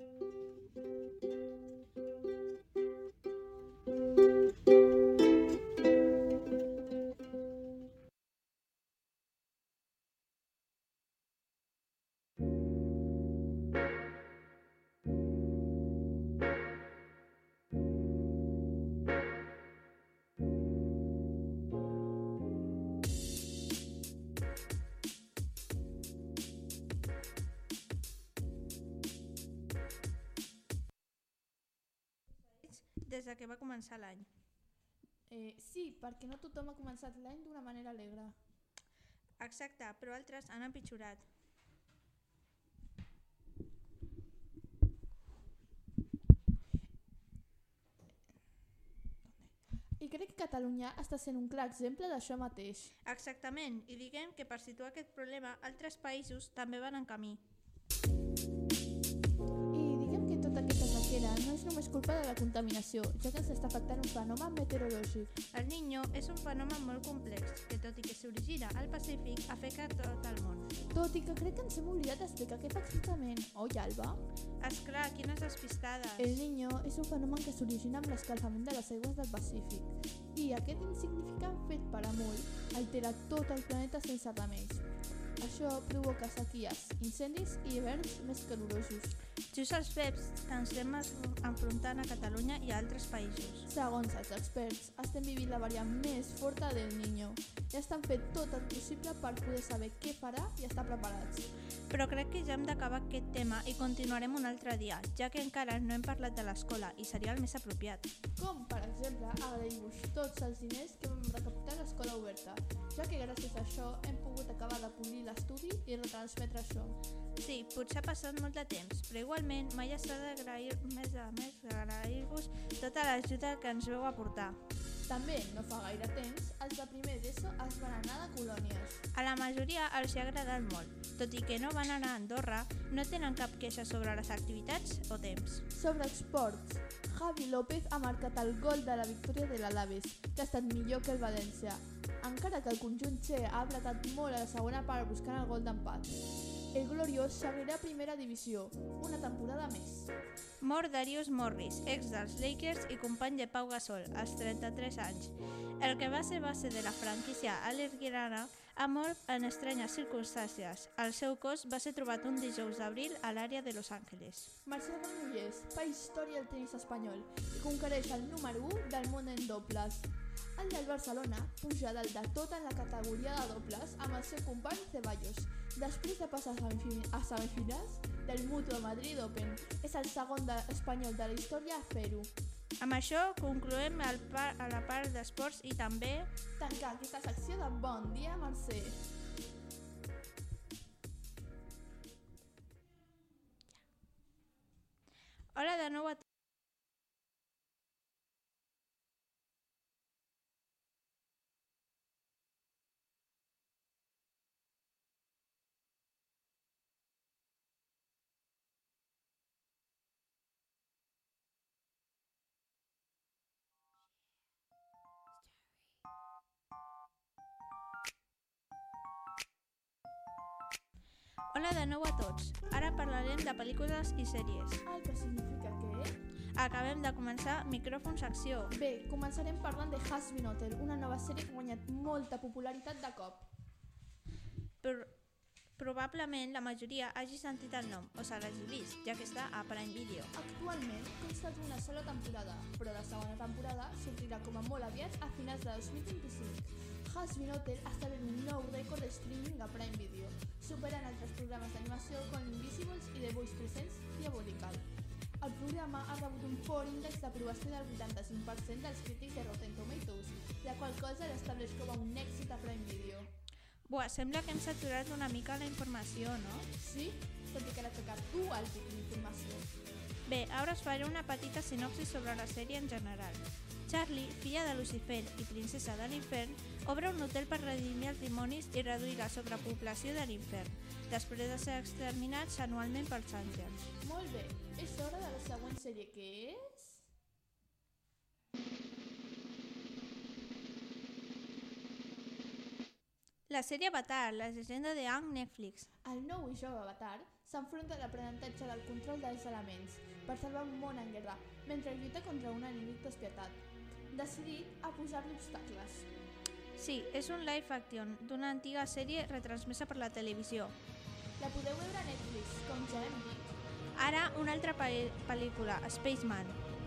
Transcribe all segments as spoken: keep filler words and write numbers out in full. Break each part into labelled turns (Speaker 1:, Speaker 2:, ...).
Speaker 1: Des de que va començar l'any.
Speaker 2: Eh, sí, perquè no tothom ha començat l'any d'una manera alegre.
Speaker 1: Exacte, però altres han empitjorat.
Speaker 2: I crec que Catalunya està sent un clar exemple d'això mateix.
Speaker 1: Exactament, i diguem que per situar aquest problema, altres països també van en camí.
Speaker 2: I diguem que tota aquesta sequera no és només culpa de la contaminació, ja que ens està afectant un fenomen meteorològic.
Speaker 1: El Niño és un fenomen molt complex, que tot i que s'origina al Pacífic, afecta tot el món.
Speaker 2: Tot i que crec que ens hem oblidat d'explicar què fa exactament, oi Alba?
Speaker 1: Esclar, quines despistades!
Speaker 2: El Niño és un fenomen que s'origina amb l'escalfament de les aigües del Pacífic i aquest insignificant fet per a molt altera tot el planeta sense remeis. Això provoca sequies, incendis i hiverns més calorosos.
Speaker 1: Just els fets que ens estem enfrontant a Catalunya i a altres països.
Speaker 2: Segons els experts, estem vivint la variant més forta del Niño i estan fent tot el possible per poder saber què farà i estar preparats.
Speaker 1: Però crec que ja hem d'acabar aquest tema i continuarem un altre dia, ja que encara no hem parlat de l'escola i seria el més apropiat.
Speaker 2: Com, per exemple, agrair-vos tots els diners que vam recaptar a l'escola oberta, ja que gràcies a això hem pogut acabar de polir l'estudi i retransmetre això.
Speaker 1: Sí, potser ha passat molt de temps, però igualment mai està d'agrair més a més agrair-vos tota l'ajuda que ens veu aportar.
Speaker 2: També, no fa gaire temps, els de primer d'ESO es van anar de colònies.
Speaker 1: A la majoria els hi ha agradat molt. Tot i que no van anar a Andorra, no tenen cap queixa sobre les activitats o temps.
Speaker 2: Sobre esports, Javi López ha marcat el gol de la victòria de l'Alaves, que ha estat millor que el València, encara que el conjunt Che ha apretat molt a la segona part buscant el gol d'empat. El gloriós seguirà a primera divisió, una temporada més.
Speaker 1: Mor Darius Morris, ex dels Lakers i company de Pau Gasol, als trenta-tres anys. El que va ser base de la franquícia Alerguirana ha mort en estranyes circumstàncies. El seu cos va ser trobat un dijous d'abril a l'àrea de Los Angeles.
Speaker 2: Marcel Granollers fa història al tenis espanyol i conquereix el número u del món en dobles. El del Barcelona puja dalt de tot en la categoria de dobles amb el seu company Ceballos, després de passar a semifinals del Mutua Madrid Open. És el segon de espanyol de la història a fer-ho.
Speaker 1: Amb això concloem el par a la part d'esports i també
Speaker 2: tancar aquesta secció de Bon dia, Mercè.
Speaker 1: Hola de nou a tots. Hola de nou a tots. Ara parlarem de pel·lícules i sèries.
Speaker 2: El que significa que...
Speaker 1: Acabem de començar Micròfon Secció.
Speaker 2: Bé, començarem parlant de Hazbin Hotel, una nova sèrie que ha guanyat molta popularitat de cop.
Speaker 1: Però probablement la majoria hagi sentit el nom o se l'hagi vist, ja que està a Prime Video.
Speaker 2: Actualment consta d'una sola temporada, però la segona temporada sortirà com a molt aviat a finals de dos mil vint-i-cinc. Hazbin Hotel ha establert un nou rècord de streaming a Prime Video, superant altres programes d'animació com Invisibles i The Voice tres-cents Diabolical. El programa ha rebut un fort índex d'aprovació del vuitanta-cinc per cent dels crítics de Rotten Tomatoes, la qual cosa l'estableix com a un èxit a Prime Video.
Speaker 1: Buah, sembla que hem saturat una mica la informació, no?
Speaker 2: Sí? Tot i que l'ha tocat tu al tipus d'informació.
Speaker 1: Bé, ara us faré una petita sinopsi sobre la sèrie en general. Charlie, filla de Lucifer i princesa de l'infern, obre un hotel per redimir els dimonis i reduir la sobrepoblació de l'infern, després de ser exterminats anualment pels àngels.
Speaker 2: Molt bé, és hora de la següent sèrie, que és...
Speaker 1: La sèrie Avatar, la llegenda de Aang, Netflix.
Speaker 2: El nou i jove Avatar s'enfronta a l'aprenentatge del control dels elements per salvar un món en guerra, mentre lluita contra un enemic despietat, decidit a posar-li obstacles.
Speaker 1: Sí, és un live action d'una antiga sèrie retransmesa per la televisió.
Speaker 2: La podeu veure a Netflix, com ja hem dit.
Speaker 1: Ara, una altra pel·lícula, Spaceman.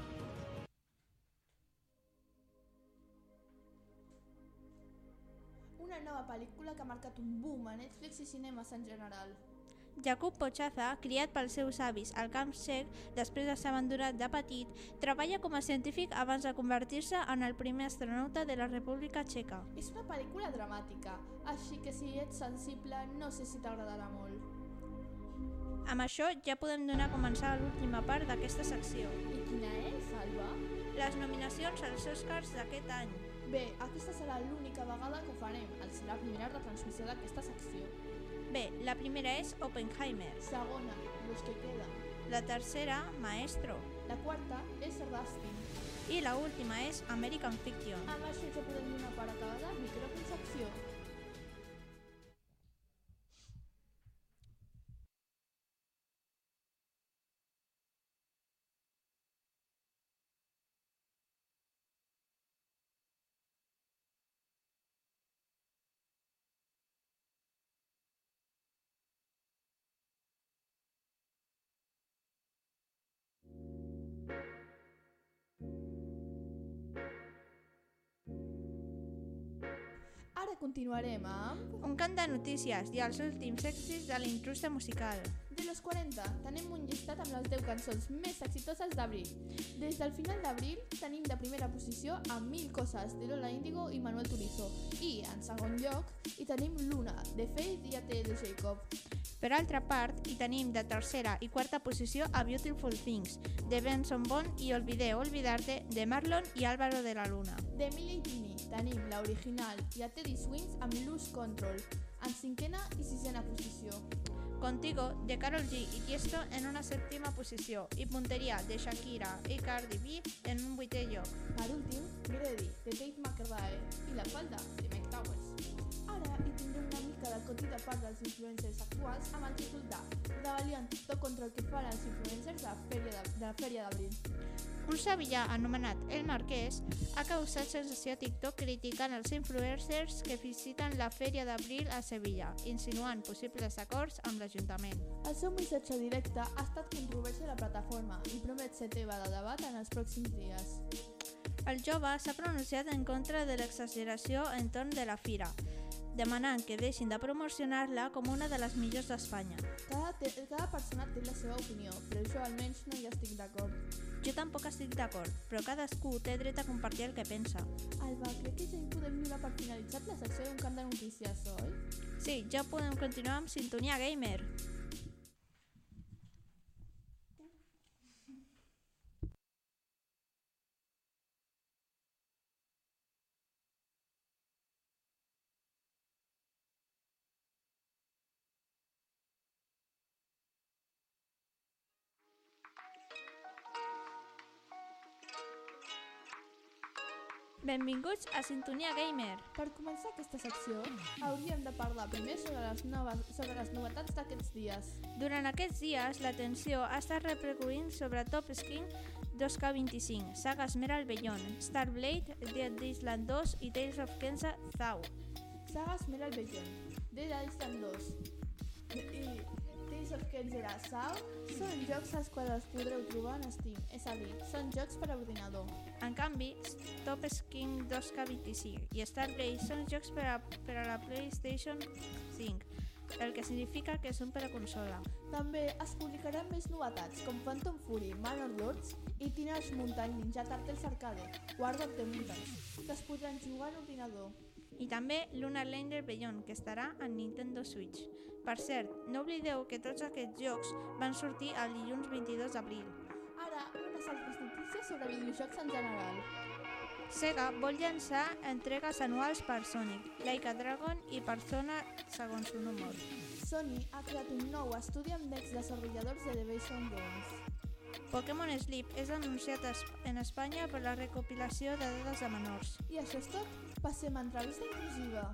Speaker 2: Una nova pel·lícula que ha marcat un boom a Netflix i cinemes en general.
Speaker 1: Jakub Pochaza, criat pels seus avis al Camp Txec després de ser abandonat de petit, treballa com a científic abans de convertir-se en el primer astronauta de la República Txeca.
Speaker 2: És una pel·lícula dramàtica, així que si ets sensible no sé si t'agradarà molt.
Speaker 1: Amb això ja podem donar a començar l'última part d'aquesta secció.
Speaker 2: I quina és, Alba?
Speaker 1: Les nominacions als Oscars d'aquest any.
Speaker 2: Bé, aquesta serà l'única vegada que ho farem, al ser la primera retransmissió d'aquesta secció.
Speaker 1: Bé, la primera és Oppenheimer.
Speaker 2: Segona, Los que quedan.
Speaker 1: La tercera, Maestro.
Speaker 2: La quarta és Rustin.
Speaker 1: I la última és American Fiction.
Speaker 2: Amb això ja podem donar per acabada micròfon secció. Ara continuarem amb...
Speaker 1: Un cant de notícies i els últims èxits de la indústria musical.
Speaker 2: De los quaranta tenim un llistat amb les deu cançons més exitoses d'abril. Des del final d'abril tenim de primera posició a Mil Cosas de Lola Índigo i Manuel Turizo. I, en segon lloc, hi tenim Luna, de Faith i A T de Jacob.
Speaker 1: Per altra part, hi tenim de tercera i quarta posició a Beautiful Things, de Benson Boone i Olvidé Olvidarte, de Marlon i Álvaro de la Luna.
Speaker 2: De Emily Tini tenim la original i a Teddy Swims amb Lose Control, en cinquena i sisena posició.
Speaker 1: Contigo, de Karol G i Tiesto en una sèptima posició i Punteria, de Shakira i Cardi B en un vuitè lloc.
Speaker 2: Per últim, Grady, de Tate McRae i La Falda, de Mike Towers. Ara hi tindrem una mica del cotí de part dels influencers actuals amb el títol de Rebel·lió en TikTok contra el que fan els influencers de la Fèria de, de la Fèria d'Abril.
Speaker 1: Un sevillà anomenat El Marquès ha causat sensació a TikTok criticant els influencers que visiten la Fèria d'Abril a Sevilla, insinuant possibles acords amb l'Ajuntament.
Speaker 2: El seu missatge directe ha estat controvèrsia a la plataforma i promet ser tema de debat en els pròxims dies.
Speaker 1: El jove s'ha pronunciat en contra de l'exageració entorn de la fira, demanant que deixin de promocionar-la com una de les millors d'Espanya.
Speaker 2: Cada, te, cada persona té la seva opinió, però jo almenys no hi estic d'acord.
Speaker 1: Jo tampoc estic d'acord, però cadascú té dret a compartir el que pensa.
Speaker 2: Alba, crec que ja hi podem donar per finalitzat la secció d'un cant de notícies, oi?
Speaker 1: Sí, ja podem continuar amb Sintonia Gamer. Benvinguts a Sintonia Gamer.
Speaker 2: Per començar aquesta secció, hauríem de parlar primer sobre les, noves, sobre les novetats d'aquests dies.
Speaker 1: Durant aquests dies, l'atenció ha estat repercutint sobre Top Skin dos K vint-i-cinc, Saga Esmeralda Beyond, Starblade, Dead Island dos i Tales of Kensa Zao.
Speaker 2: Saga Esmeralda Beyond, Dead Island dos i Tales of Kensa Zao són jocs als quals els podreu trobar en Steam, és a dir, són jocs per a ordinador.
Speaker 1: En canvi, Top Skin dos K vint-i-cinc i Starblade són jocs per a, per a la PlayStation cinc, el que significa que són per a consola.
Speaker 2: També es publicaran més novetats com Phantom Fury, Manor Lords i Teenage Mutant Ninja Turtles Arcade, War of the Mutants, que es podran jugar en ordinador.
Speaker 1: I també Lunar Lander Beyond, que estarà en Nintendo Switch. Per cert, no oblideu que tots aquests jocs van sortir el dilluns vint-i-dos d'abril.
Speaker 2: Ara, unes altres notícies sobre videojocs en general.
Speaker 1: Sega vol llançar entregues anuals per Sonic, Like a Dragon i Persona segons un humor.
Speaker 2: Sony ha creat un nou estudi amb ex-desenvolupadors de Deviation Games.
Speaker 1: Pokémon Sleep és anunciat en Espanya per la recopilació de dades de menors.
Speaker 2: I això és tot. Passem a entrevista inclusiva.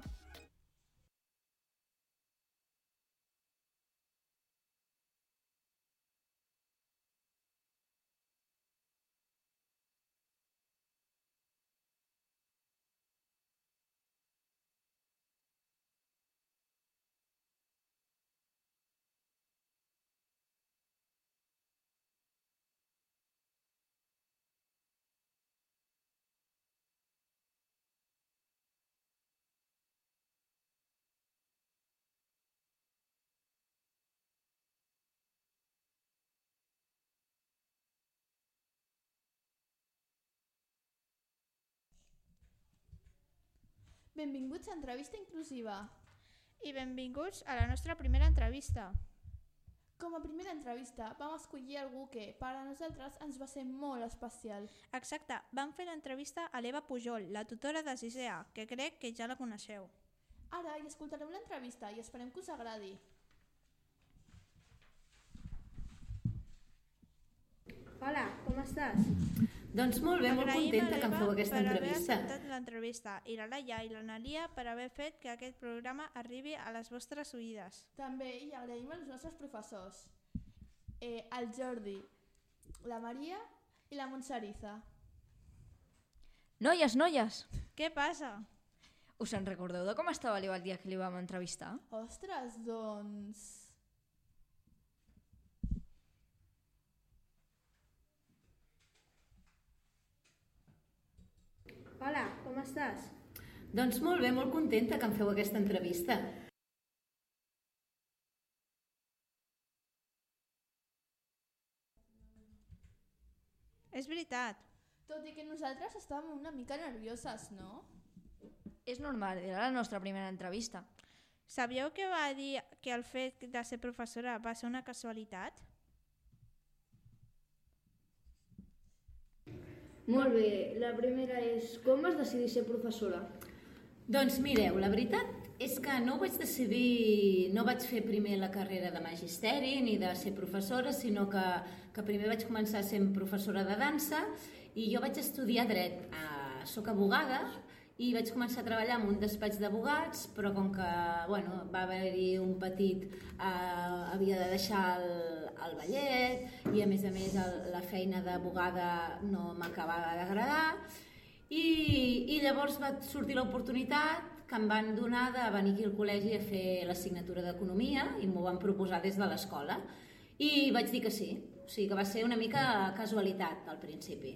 Speaker 2: Benvinguts a Entrevista Inclusiva.
Speaker 1: I benvinguts a la nostra primera entrevista.
Speaker 2: Com a primera entrevista vam escollir algú que, per a nosaltres, ens va ser molt especial.
Speaker 1: Exacte, vam fer l'entrevista a l'Eva Pujol, la tutora de sisè A, que crec que ja la coneixeu.
Speaker 2: Ara hi escoltareu l'entrevista i esperem que us agradi.
Speaker 1: Hola, com estàs?
Speaker 3: Doncs molt bé, molt contenta que em feu aquesta entrevista.
Speaker 1: Per haver acceptat l'entrevista i la Laia i la Nalia per haver fet que aquest programa arribi a les vostres oïdes.
Speaker 2: També hi agraïm als nostres professors, eh, el Jordi, la Maria i la Montsariza.
Speaker 4: Noies, noies!
Speaker 1: Què passa?
Speaker 4: Us en recordeu de com estava l'Eva el dia que li vam entrevistar?
Speaker 2: Ostres, doncs...
Speaker 1: Hola, com estàs?
Speaker 3: Doncs molt bé, molt contenta que em feu aquesta entrevista.
Speaker 1: És veritat.
Speaker 2: Tot i que nosaltres estàvem una mica nervioses, no?
Speaker 4: És normal, era la nostra primera entrevista.
Speaker 1: Sabíeu que va dir que el fet de ser professora va ser una casualitat?
Speaker 5: Molt bé, la primera és com vas decidir ser professora?
Speaker 3: Doncs mireu, la veritat és que no vaig decidir, no vaig fer primer la carrera de magisteri ni de ser professora, sinó que, que primer vaig començar sent professora de dansa i jo vaig estudiar dret. Uh, soc abogada i vaig començar a treballar en un despatx d'abogats, però com que bueno, va haver-hi un petit... Uh, havia de deixar el, el ballet i a més a més el, la feina d'abogada no m'acabava d'agradar i, i llavors va sortir l'oportunitat que em van donar de venir aquí al col·legi a fer l'assignatura d'Economia i m'ho van proposar des de l'escola i vaig dir que sí, o sigui que va ser una mica casualitat al principi.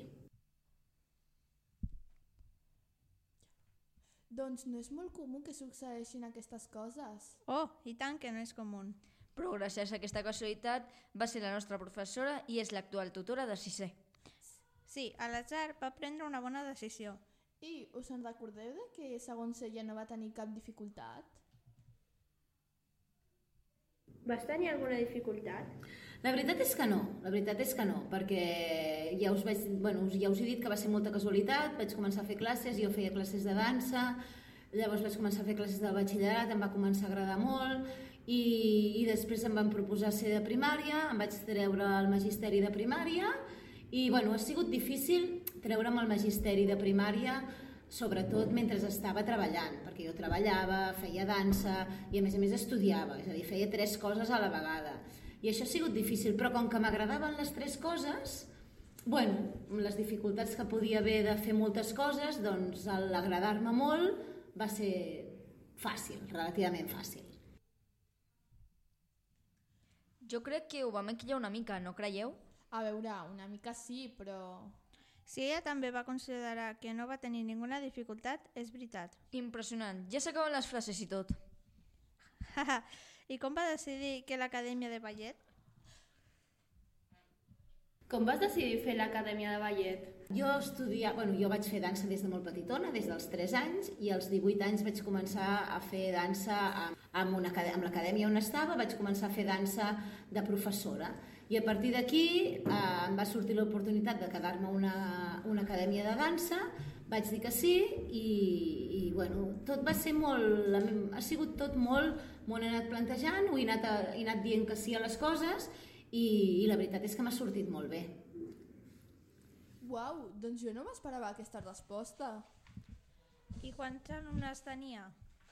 Speaker 2: Doncs no és molt comú que succeeixin aquestes coses.
Speaker 1: Oh, i tant que no és comú.
Speaker 4: Però gràcies a aquesta casualitat va ser la nostra professora i és l'actual tutora de sisè.
Speaker 1: Sí, a l'atzar va prendre una bona decisió.
Speaker 2: I us en recordeu de que segons ella no va tenir cap dificultat?
Speaker 5: Vas tenir alguna dificultat?
Speaker 3: La veritat és que no, la veritat és que no, perquè ja us, vaig, bueno, ja us he dit que va ser molta casualitat, vaig començar a fer classes, jo feia classes de dansa, llavors vaig començar a fer classes del batxillerat, em va començar a agradar molt i, i després em van proposar ser de primària, em vaig treure el magisteri de primària i bueno, ha sigut difícil treure'm el magisteri de primària sobretot mentre estava treballant, perquè jo treballava, feia dansa i a més a més estudiava, és a dir, feia tres coses a la vegada. I això ha sigut difícil, però com que m'agradaven les tres coses, bueno, les dificultats que podia haver de fer moltes coses, doncs l'agradar-me molt va ser fàcil, relativament fàcil.
Speaker 4: Jo crec que ho va maquillar una mica, no creieu?
Speaker 2: A veure, una mica sí, però...
Speaker 1: Si ella també va considerar que no va tenir ninguna dificultat, és veritat.
Speaker 4: Impressionant, ja s'acaben les frases i tot.
Speaker 1: I com va decidir que l'acadèmia de ballet?
Speaker 5: Com vas decidir fer l'acadèmia de ballet?
Speaker 3: Jo estudia, bueno, jo vaig fer dansa des de molt petitona, des dels tres anys, i als divuit anys vaig començar a fer dansa amb, amb, una, amb l'acadèmia on estava, vaig començar a fer dansa de professora. I a partir d'aquí eh, em va sortir l'oportunitat de quedar-me a una, una acadèmia de dansa, vaig dir que sí i, i bueno, tot va ser molt, ha sigut tot molt, m'ho he anat plantejant, ho he anat, he anat dient que sí a les coses i, i la veritat és que m'ha sortit molt bé.
Speaker 2: Uau, doncs jo no m'esperava aquesta resposta.
Speaker 1: I quants alumnes tenia?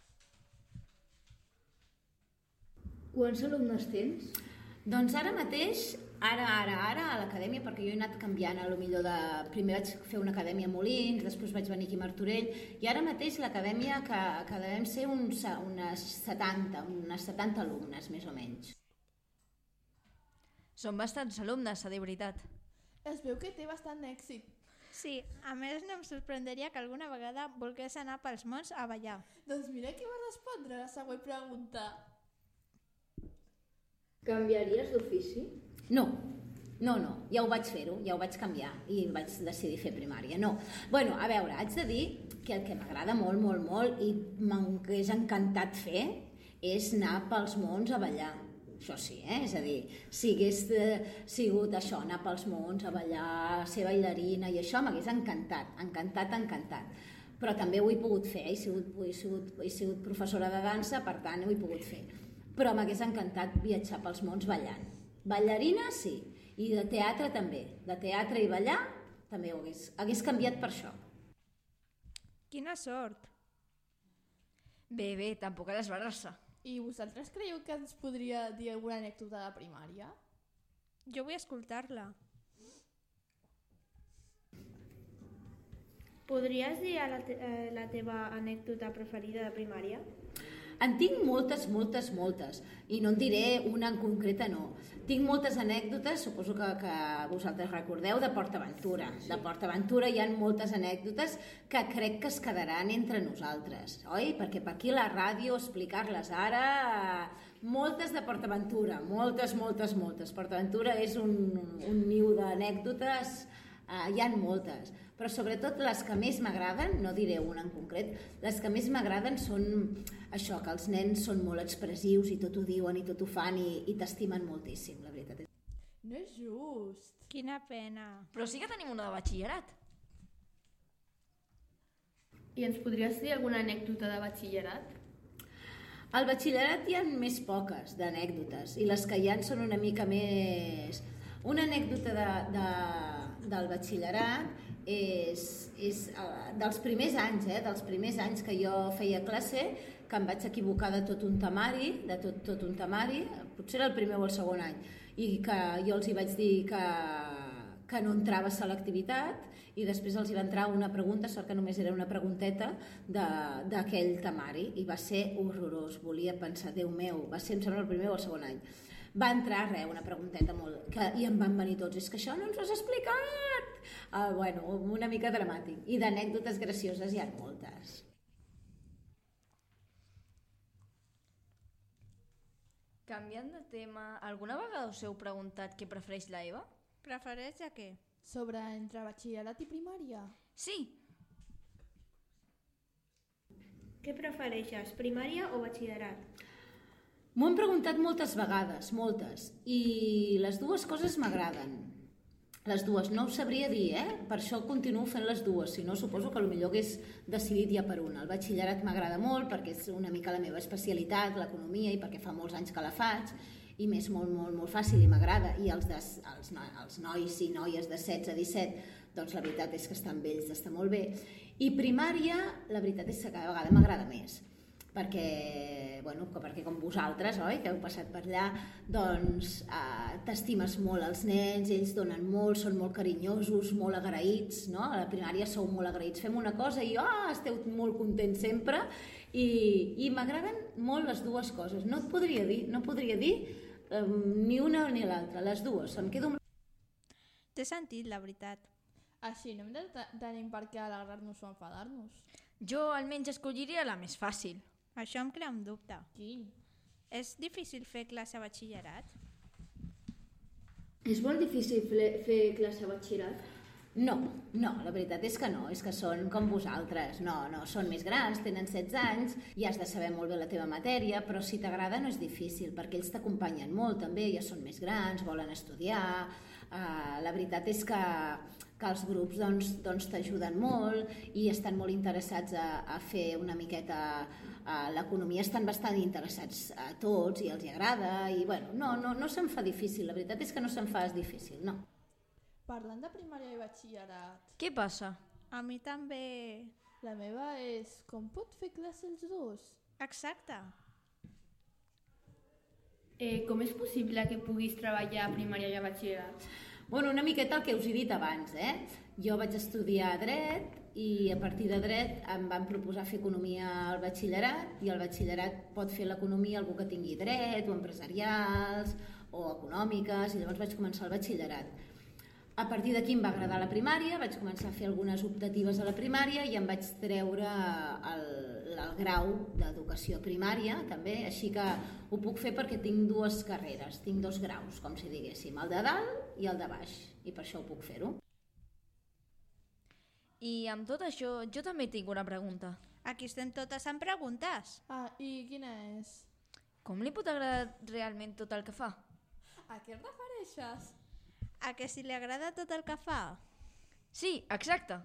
Speaker 5: Quants alumnes tens?
Speaker 3: Doncs ara mateix, ara, ara, ara, a l'acadèmia, perquè jo he anat canviant, a lo millor de... Primer vaig fer una acadèmia a Molins, després vaig venir aquí a Martorell, i ara mateix l'acadèmia que, que devem ser uns, unes setanta, unes setanta alumnes, més o menys.
Speaker 4: Són bastants alumnes, a dir veritat.
Speaker 2: Es veu que té bastant èxit.
Speaker 1: Sí, a més no em sorprendria que alguna vegada volgués anar pels mons a ballar.
Speaker 2: Doncs mira qui va respondre a la següent pregunta.
Speaker 5: Canviaries d'ofici?
Speaker 3: No, no, no, ja ho vaig fer-ho, ja ho vaig canviar i vaig decidir fer primària. No, bueno, a veure, haig de dir que el que m'agrada molt, molt, molt i m'hagués encantat fer és anar pels mons a ballar. Això sí, eh? És a dir, si hagués eh, sigut això, anar pels mons a ballar, ser bailarina i això, m'hagués encantat, encantat, encantat. Però també ho he pogut fer, he sigut, he sigut, he sigut professora de dansa, per tant ho he pogut fer. Però m'hagués encantat viatjar pels mons ballant. Ballarina, sí, i de teatre també. De teatre i ballar també ho hagués, hagués canviat per això.
Speaker 1: Quina sort!
Speaker 4: Bé, bé, tampoc a l'esbarrar-se.
Speaker 2: I vosaltres creieu que ens podria dir alguna anècdota de primària?
Speaker 1: Jo vull escoltar-la.
Speaker 5: Podries dir la, te eh, la teva anècdota preferida de primària?
Speaker 3: En tinc moltes, moltes, moltes. I no en diré una en concreta, no. Tinc moltes anècdotes, suposo que, que vosaltres recordeu, de PortAventura. Sí. De PortAventura hi ha moltes anècdotes que crec que es quedaran entre nosaltres, oi? Perquè per aquí a la ràdio explicar-les ara... Moltes de PortAventura, moltes, moltes, moltes. PortAventura és un, un niu d'anècdotes, eh, hi ha moltes. Però sobretot les que més m'agraden, no diré una en concret, les que més m'agraden són això, que els nens són molt expressius i tot ho diuen i tot ho fan i, i t'estimen moltíssim, la veritat.
Speaker 2: No és just.
Speaker 1: Quina pena.
Speaker 4: Però sí que tenim una de batxillerat.
Speaker 5: I ens podries dir alguna anècdota de batxillerat?
Speaker 3: Al batxillerat hi ha més poques d'anècdotes i les que hi ha són una mica més... Una anècdota de, de, del batxillerat és, és uh, dels primers anys, eh, dels primers anys que jo feia classe, que em vaig equivocar de tot un temari, de tot, tot un temari, potser era el primer o el segon any, i que jo els hi vaig dir que, que no entrava a selectivitat, i després els hi va entrar una pregunta, sort que només era una pregunteta d'aquell temari, i va ser horrorós. Volia pensar, Déu meu, va ser, em sembla, el primer o el segon any. Va entrar, res, una pregunteta molt... Que, i em van venir tots, és que això no ens ho has explicat! Uh, bueno, una mica dramàtic. I d'anècdotes gracioses hi ha moltes.
Speaker 4: Canviant de tema, alguna vegada us heu preguntat què prefereix la Eva?
Speaker 1: Prefereix a què?
Speaker 2: Sobre entre batxillerat i primària?
Speaker 4: Sí.
Speaker 5: Què prefereixes, primària o batxillerat?
Speaker 3: M'ho han preguntat moltes vegades, moltes, i les dues coses m'agraden. Les dues, no ho sabria dir, eh? Per això continuo fent les dues, si no suposo que potser hagués decidit ja per una. El batxillerat m'agrada molt perquè és una mica la meva especialitat, l'economia, i perquè fa molts anys que la faig, i m'és molt, molt, molt fàcil i m'agrada. I els, de, els, no, els nois i noies de setze a disset, doncs la veritat és que estar amb ells està molt bé. I primària, la veritat és que cada vegada m'agrada més. Perquè, bueno, perquè com vosaltres, oi, que heu passat per allà, doncs eh, t'estimes molt els nens, ells donen molt, són molt carinyosos, molt agraïts, no? A la primària sou molt agraïts, fem una cosa i oh, esteu molt contents sempre, i, i m'agraden molt les dues coses. No et podria dir, no podria dir eh, ni una ni l'altra, les dues, em quedo amb...
Speaker 1: T'he sentit, la veritat.
Speaker 2: Així no hem de tenir per què alegrar-nos o enfadar-nos.
Speaker 4: Jo almenys escolliria la més fàcil.
Speaker 1: Això em crea un dubte.
Speaker 2: Quin?
Speaker 1: És difícil fer classe a batxillerat?
Speaker 5: És molt difícil fer, fer classe a batxillerat?
Speaker 3: No, no, la veritat és que no, és que són com vosaltres, no, no, són més grans, tenen setze anys, i has de saber molt bé la teva matèria, però si t'agrada no és difícil, perquè ells t'acompanyen molt també, ja són més grans, volen estudiar, uh, la veritat és que, que els grups doncs, doncs t'ajuden molt i estan molt interessats a, a fer una miqueta uh, l'economia, estan bastant interessats a tots i els hi agrada, i bueno, no, no, no se'n fa difícil, la veritat és que no se'n fa difícil, no.
Speaker 2: Parlant de primària i batxillerat,
Speaker 4: Què passa?
Speaker 1: A mi també...
Speaker 2: la meva és com pot fer classe els dos?
Speaker 1: Exacte.
Speaker 5: Eh, com és possible que puguis treballar a primària i a batxillerat?
Speaker 3: Bueno, una miqueta el que us he dit abans, eh? Jo vaig estudiar dret i a partir de dret em van proposar fer economia al batxillerat, i al batxillerat pot fer l'economia algú que tingui dret o empresarials o econòmiques, i llavors vaig començar el batxillerat. A partir d'aquí em va agradar la primària, vaig començar a fer algunes optatives a la primària i em vaig treure el, el grau d'educació primària també, així que ho puc fer perquè tinc dues carreres, tinc dos graus, com si diguéssim, el de dalt i el de baix, i per això ho puc fer-ho.
Speaker 4: I amb tot això, jo també tinc una pregunta.
Speaker 1: Aquí estem totes amb preguntes.
Speaker 2: Ah, i quina és?
Speaker 4: Com li pot agradar realment tot el que fa?
Speaker 2: A què et refereixes?
Speaker 1: A que si li agrada tot el que fa?
Speaker 4: Sí, exacte.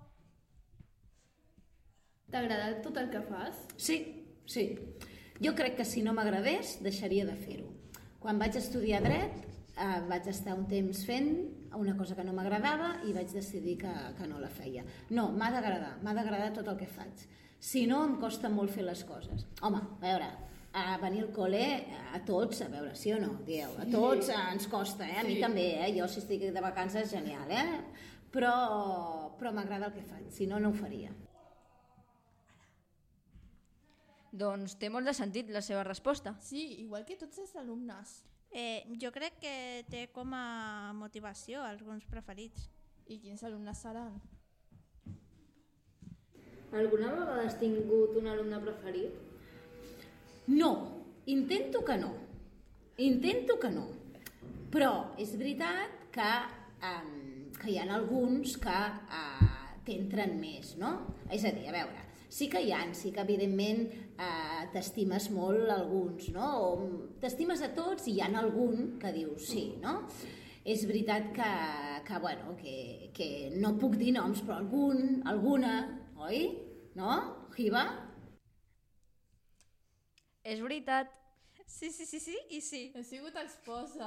Speaker 5: T'agrada tot el que fas?
Speaker 3: Sí, sí. Jo crec que si no m'agradés, deixaria de fer-ho. Quan vaig estudiar dret, eh, vaig estar un temps fent una cosa que no m'agradava i vaig decidir que, que no la feia. No, m'ha d'agradar, m'ha d'agradar tot el que faig. Si no, em costa molt fer les coses. Home, a veure, a venir al col·le, a tots, a veure, sí o no, dieu, a tots eh, ens costa, eh? A mi també, eh? Jo si estic de vacances, genial, eh? Però, però m'agrada el que faig, si no, no ho faria.
Speaker 4: Doncs té molt de sentit la seva resposta.
Speaker 2: Sí, igual que tots els alumnes.
Speaker 1: Eh, jo crec que té com a motivació alguns preferits.
Speaker 2: I quins alumnes seran?
Speaker 5: Alguna vegada has tingut un alumne preferit?
Speaker 3: No, intento que no. Intento que no. Però és veritat que, um, que hi ha alguns que uh, t'entren més, no? És a dir, a veure, sí que hi ha, sí que evidentment uh, t'estimes molt alguns, no? O t'estimes a tots i hi ha algun que dius sí, no? És veritat que, que, bueno, que, que no puc dir noms, però algun, alguna, oi? No? Hiba?
Speaker 4: És veritat.
Speaker 1: Sí, sí, sí, sí i sí.
Speaker 2: He sigut esposa.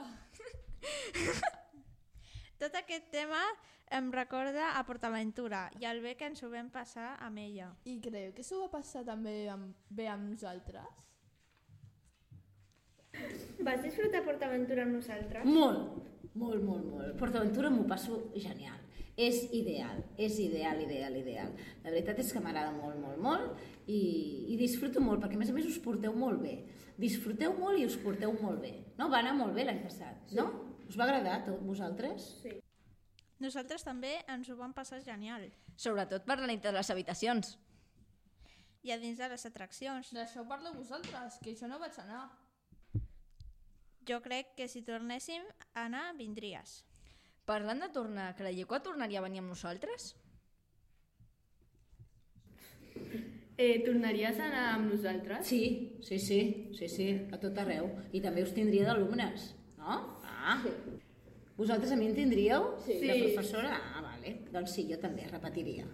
Speaker 1: Tot aquest tema em recorda a PortAventura i el bé que ens ho vam passar amb ella.
Speaker 2: I creu que s'ho va passar també amb, bé amb nosaltres?
Speaker 5: Vas disfrutar PortAventura amb nosaltres?
Speaker 3: Molt, molt, molt, molt. PortAventura m'ho passo genial. És ideal, és ideal, ideal, ideal. La veritat és que m'agrada molt, molt, molt i, i disfruto molt, perquè a més a més us porteu molt bé. Disfruteu molt i us porteu molt bé. No? Va anar molt bé l'any passat, sí. No? Us va agradar a tots vosaltres?
Speaker 5: Sí.
Speaker 1: Nosaltres també ens ho vam passar genial.
Speaker 4: Sobretot per la nit de les habitacions.
Speaker 1: I a dins de les atraccions.
Speaker 2: D'això parleu vosaltres, que jo no vaig anar.
Speaker 1: Jo crec que si tornéssim a anar, vindries.
Speaker 4: Parlant de tornar, creieu que tornaria a venir amb nosaltres?
Speaker 5: Eh, tornaries a anar amb nosaltres?
Speaker 3: Sí, sí, sí, sí, sí, a tot arreu. I també us tindria d'alumnes, no? Ah, sí. Vosaltres a mi en tindríeu?
Speaker 5: Sí.
Speaker 3: De professora? Ah, vale. Doncs sí, jo també repetiria.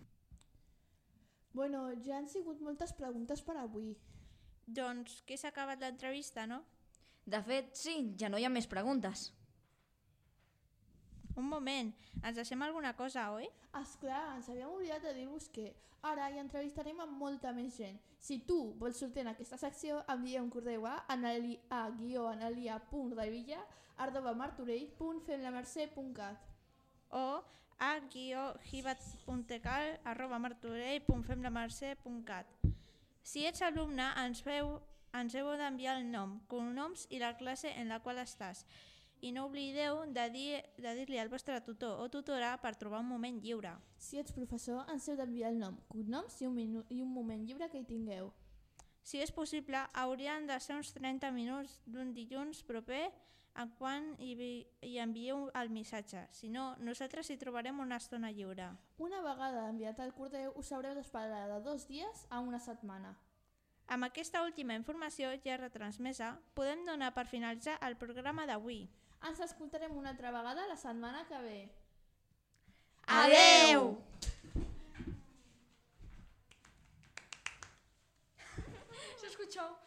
Speaker 2: Bueno, ja han sigut moltes preguntes per avui.
Speaker 1: Doncs que s'ha acabat l'entrevista, no?
Speaker 4: De fet, sí, ja no hi ha més preguntes.
Speaker 1: Un moment, ens deixem alguna cosa, oi?
Speaker 2: Esclar, ens havíem oblidat de dir-vos que ara hi entrevistarem amb molta més gent. Si tu vols sortir en aquesta secció, envia un correu a analia punt revilla arroba martorell punt femlamercè punt cat
Speaker 1: O a hibat punt tecal arroba martorell punt femlamercè punt cat. Si ets alumne, ens, feu, ens heu d'enviar el nom, cognoms i la classe en la qual estàs. I no oblideu de dir de dir-li al vostre tutor o tutora per trobar un moment lliure.
Speaker 2: Si ets professor, ens heu d'enviar el nom, cognoms i un, minu i un moment lliure que hi tingueu.
Speaker 1: Si és possible, haurien de ser uns trenta minuts d'un dilluns proper en quan hi, hi envieu el missatge. Si no, nosaltres hi trobarem una estona lliure.
Speaker 2: Una vegada enviat el correu, us haureu d'esperar de dos dies a una setmana.
Speaker 1: Amb aquesta última informació ja retransmesa, podem donar per finalitzar el programa d'avui.
Speaker 2: Ens escoltarem una altra vegada la setmana que ve.
Speaker 1: Adeu!
Speaker 4: Se escuchó.